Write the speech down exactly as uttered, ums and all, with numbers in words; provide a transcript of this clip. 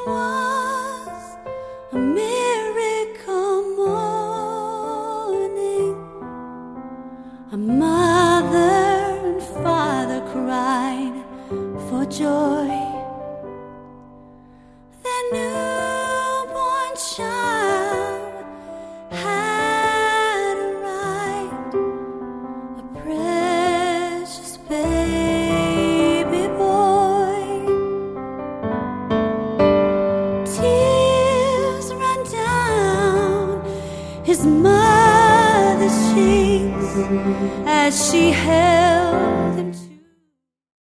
was a miracle morning. A mother and father cried for joy.